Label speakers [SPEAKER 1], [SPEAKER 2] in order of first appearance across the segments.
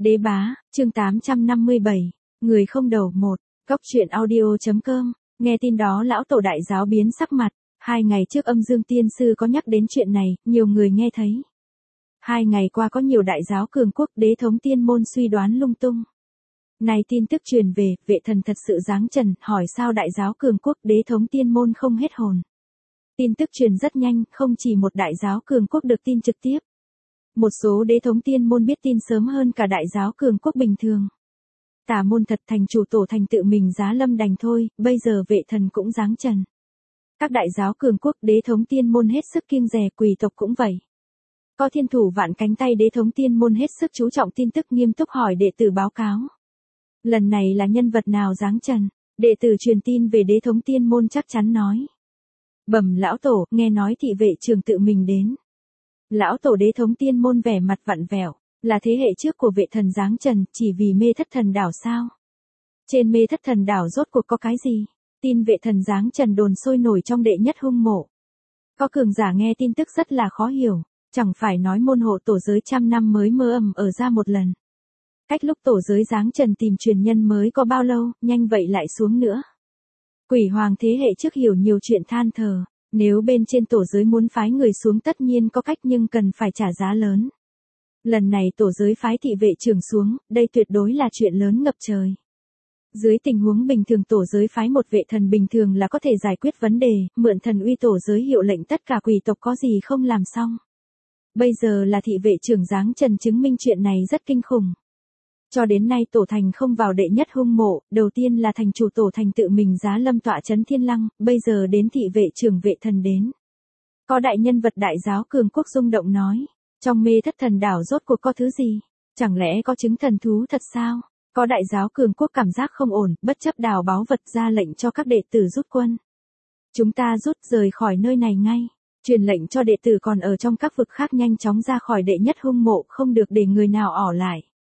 [SPEAKER 1] Đế bá, chương 857, người không đầu một, Cóc truyện audio.com, nghe tin đó lão tổ đại giáo biến sắc mặt, 2 ngày trước âm dương tiên sư có nhắc đến chuyện này, nhiều người nghe thấy. 2 ngày qua có nhiều đại giáo cường quốc đế thống tiên môn suy đoán lung tung. Này tin tức truyền về, vệ thần thật sự giáng trần, hỏi sao đại giáo cường quốc đế thống tiên môn không hết hồn. Tin tức truyền rất nhanh, không chỉ một đại giáo cường quốc được tin trực tiếp. Một số đế thống tiên môn biết tin sớm hơn cả đại giáo cường quốc bình thường. Tả môn thật thành chủ tổ thành tự mình giá lâm đành thôi, bây giờ vệ thần cũng giáng trần. Các đại giáo cường quốc đế thống tiên môn hết sức kiêng dè, quỷ tộc cũng vậy. Có thiên thủ vạn cánh tay đế thống tiên môn hết sức chú trọng tin tức, nghiêm túc hỏi đệ tử báo cáo. Lần này là nhân vật nào giáng trần? Đệ tử truyền tin về đế thống tiên môn chắc chắn nói. Bẩm lão tổ, nghe nói thị vệ trưởng tự mình đến. Lão tổ đế thống tiên môn vẻ mặt vặn vẹo, là thế hệ trước của vệ thần giáng trần, chỉ vì mê thất thần đảo sao? Trên mê thất thần đảo rốt cuộc có cái gì? Tin vệ thần giáng trần đồn sôi nổi trong đệ nhất hung mộ. Có cường giả nghe tin tức rất là khó hiểu, chẳng phải nói môn hộ tổ giới 100 năm mới mơ ầm ở ra một lần. Cách lúc tổ giới giáng trần tìm truyền nhân mới có bao lâu, nhanh vậy lại xuống nữa. Quỷ hoàng thế hệ trước hiểu nhiều chuyện than thở, nếu bên trên tổ giới muốn phái người xuống tất nhiên có cách nhưng cần phải trả giá lớn. Lần này tổ giới phái thị vệ trưởng xuống, đây tuyệt đối là chuyện lớn ngập trời. Dưới tình huống bình thường tổ giới phái một vệ thần bình thường là có thể giải quyết vấn đề, mượn thần uy tổ giới hiệu lệnh tất cả quỷ tộc có gì không làm xong. Bây giờ là thị vệ trưởng giáng trần chứng minh chuyện này rất kinh khủng. Cho đến nay tổ thành không vào đệ nhất hung mộ, đầu tiên là thành chủ tổ thành tự mình giá lâm tọa trấn thiên lăng, bây giờ đến thị vệ trưởng vệ thần đến. Có đại nhân vật đại giáo cường quốc rung động nói, trong mê thất thần đảo rốt cuộc có thứ gì? Chẳng lẽ có chứng thần thú thật sao? Có đại giáo cường quốc cảm giác không ổn, bất chấp đào báu vật ra lệnh cho các đệ tử rút quân. Chúng ta rút rời khỏi nơi này ngay. Truyền lệnh cho đệ tử còn ở trong các vực khác nhanh chóng ra khỏi đệ nhất hung mộ, không được để người nào ở lại.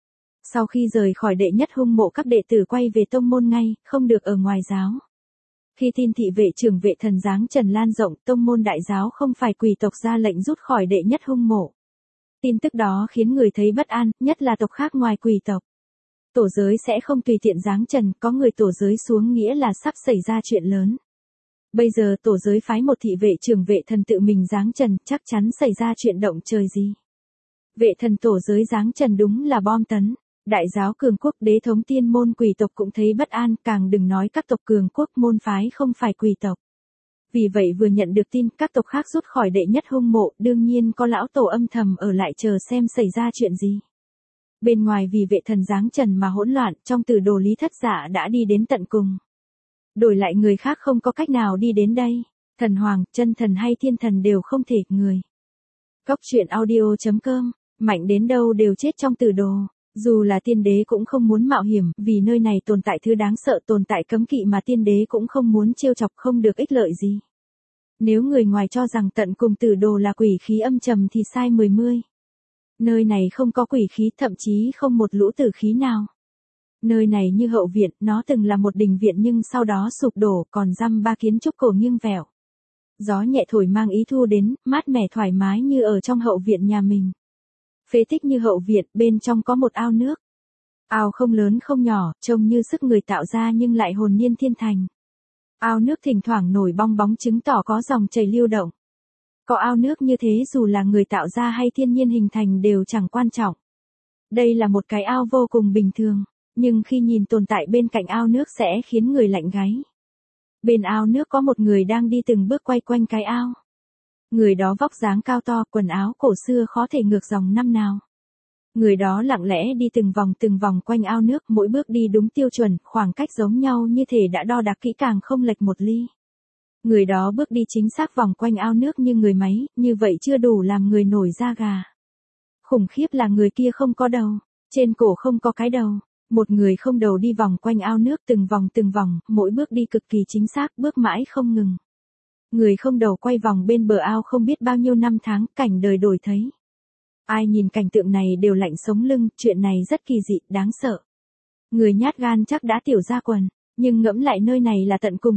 [SPEAKER 1] Sau khi rời khỏi đệ nhất hung mộ các đệ tử quay về tông môn ngay, không được ở ngoài giáo. Khi tin thị vệ trưởng vệ thần giáng trần lan rộng, tông môn đại giáo không phải quỷ tộc ra lệnh rút khỏi đệ nhất hung mộ. Tin tức đó khiến người thấy bất an, nhất là tộc khác ngoài quỷ tộc. Tổ giới sẽ không tùy tiện giáng trần, có người tổ giới xuống nghĩa là sắp xảy ra chuyện lớn. Bây giờ tổ giới phái một thị vệ trưởng vệ thần tự mình giáng trần, chắc chắn xảy ra chuyện động trời gì. Vệ thần tổ giới giáng trần đúng là bom tấn. Đại giáo cường quốc đế thống tiên môn quỷ tộc cũng thấy bất an, càng đừng nói các tộc cường quốc môn phái không phải quỷ tộc. Vì vậy vừa nhận được tin các tộc khác rút khỏi đệ nhất hung mộ, đương nhiên có lão tổ âm thầm ở lại chờ xem xảy ra chuyện gì. Bên ngoài vì vệ thần giáng trần mà hỗn loạn, trong tử đồ lý thất giả đã đi đến tận cùng. Đổi lại người khác không có cách nào đi đến đây, thần hoàng, chân thần hay thiên thần đều không thể, người. Cóc truyện audio.com, mạnh đến đâu đều chết trong tử đồ. Dù là tiên đế cũng không muốn mạo hiểm, vì nơi này tồn tại thứ đáng sợ, tồn tại cấm kỵ mà tiên đế cũng không muốn trêu chọc, không được ích lợi gì. Nếu người ngoài cho rằng tận cùng tử đồ là quỷ khí âm trầm thì sai 10. Nơi này không có quỷ khí, thậm chí không một lũ tử khí nào. Nơi này như hậu viện, nó từng là một đình viện nhưng sau đó sụp đổ, còn dăm ba kiến trúc cổ nghiêng vẹo. Gió nhẹ thổi mang ý thu đến, mát mẻ thoải mái như ở trong hậu viện nhà mình. Phế tích như hậu viện, bên trong có một ao nước. Ao không lớn không nhỏ, trông như sức người tạo ra nhưng lại hồn nhiên thiên thành. Ao nước thỉnh thoảng nổi bong bóng chứng tỏ có dòng chảy lưu động. Có ao nước như thế dù là người tạo ra hay thiên nhiên hình thành đều chẳng quan trọng. Đây là một cái ao vô cùng bình thường, nhưng khi nhìn tồn tại bên cạnh ao nước sẽ khiến người lạnh gáy. Bên ao nước có một người đang đi từng bước quay quanh cái ao. Người đó vóc dáng cao to, quần áo cổ xưa khó thể ngược dòng năm nào. Người đó lặng lẽ đi từng vòng quanh ao nước, mỗi bước đi đúng tiêu chuẩn, khoảng cách giống nhau như thể đã đo đạc kỹ càng không lệch một ly. Người đó bước đi chính xác vòng quanh ao nước như người máy, như vậy chưa đủ làm người nổi da gà. Khủng khiếp là người kia không có đầu, trên cổ không có cái đầu. Một người không đầu đi vòng quanh ao nước từng vòng, mỗi bước đi cực kỳ chính xác, bước mãi không ngừng. Người không đầu quay vòng bên bờ ao không biết bao nhiêu năm tháng, cảnh đời đổi thấy. Ai nhìn cảnh tượng này đều lạnh sống lưng, chuyện này rất kỳ dị, đáng sợ. Người nhát gan chắc đã tiểu ra quần, nhưng ngẫm lại nơi này là tận cùng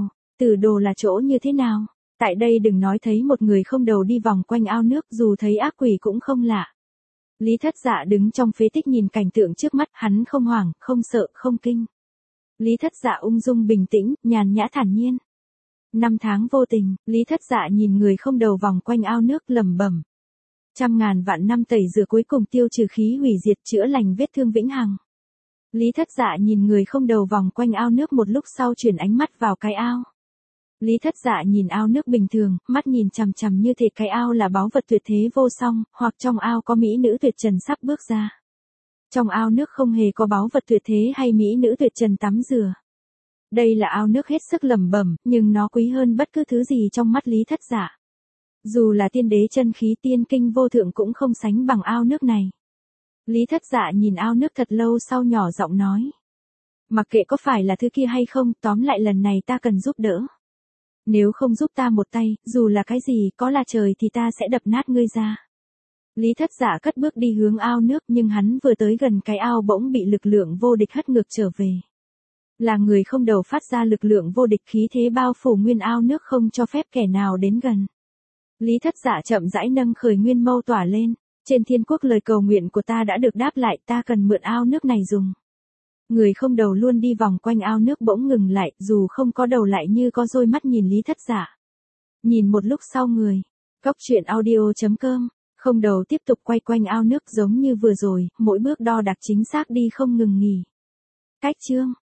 [SPEAKER 1] tử đồ là chỗ như thế nào? Tại đây đừng nói thấy một người không đầu đi vòng quanh ao nước, dù thấy ác quỷ cũng không lạ. Lý Thất Dạ đứng trong phế tích nhìn cảnh tượng trước mắt, hắn không hoảng, không sợ, không kinh. Lý Thất Dạ ung dung bình tĩnh, nhàn nhã thản nhiên. Năm tháng vô tình, Lý Thất Dạ nhìn người không đầu vòng quanh ao nước lẩm bẩm. Trăm ngàn vạn năm tẩy rửa cuối cùng tiêu trừ khí hủy diệt, chữa lành vết thương vĩnh hằng. Lý Thất Dạ nhìn người không đầu vòng quanh ao nước một lúc sau chuyển ánh mắt vào cái ao. Lý Thất Dạ nhìn ao nước bình thường, mắt nhìn chằm chằm như thể cái ao là báu vật tuyệt thế vô song, hoặc trong ao có mỹ nữ tuyệt trần sắp bước ra. Trong ao nước không hề có báu vật tuyệt thế hay mỹ nữ tuyệt trần tắm rửa. Đây là ao nước hết sức lẩm bẩm, nhưng nó quý hơn bất cứ thứ gì trong mắt Lý Thất Dạ. Dù là tiên đế chân khí tiên kinh vô thượng cũng không sánh bằng ao nước này. Lý Thất Dạ nhìn ao nước thật lâu sau nhỏ giọng nói. Mặc kệ có phải là thứ kia hay không, tóm lại lần này ta cần giúp đỡ. Nếu không giúp ta một tay, dù là cái gì, có là trời thì ta sẽ đập nát ngươi ra. Lý Thất Dạ cất bước đi hướng ao nước, nhưng hắn vừa tới gần cái ao bỗng bị lực lượng vô địch hất ngược trở về. Là người không đầu phát ra lực lượng vô địch, khí thế bao phủ nguyên ao nước không cho phép kẻ nào đến gần. Lý Thất Dạ chậm rãi nâng khởi nguyên mâu tỏa lên. Trên thiên quốc lời cầu nguyện của ta đã được đáp lại, ta cần mượn ao nước này dùng. Người không đầu luôn đi vòng quanh ao nước bỗng ngừng lại, dù không có đầu lại như có đôi mắt nhìn Lý Thất Dạ. Nhìn một lúc sau người. Cóc truyện audio.com. Không đầu tiếp tục quay quanh ao nước giống như vừa rồi, mỗi bước đo đạc chính xác đi không ngừng nghỉ. Cách chương.